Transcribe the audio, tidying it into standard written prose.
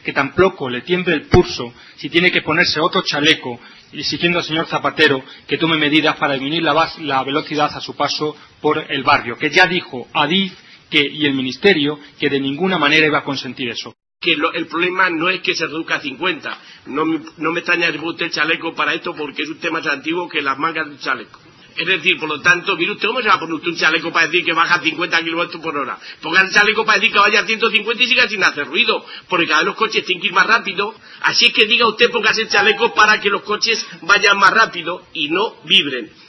que tampoco le tiemble el pulso si tiene que ponerse otro chaleco, exigiendo al señor Zapatero que tome medidas para disminuir la velocidad a su paso por el barrio, que ya dijo Adif y el Ministerio que de ninguna manera iba a consentir eso. Que el problema no es que se reduzca a 50. No me extraña que usted el chaleco para esto porque es un tema tan antiguo que las mangas de un chaleco. Es decir, por lo tanto, mire usted, ¿cómo se va a poner usted un chaleco para decir que baja a 50 kilómetros por hora? Ponga el chaleco para decir que vaya a 150 y siga sin hacer ruido, porque cada vez los coches tienen que ir más rápido. Así es que diga usted, póngase el chaleco para que los coches vayan más rápido y no vibren.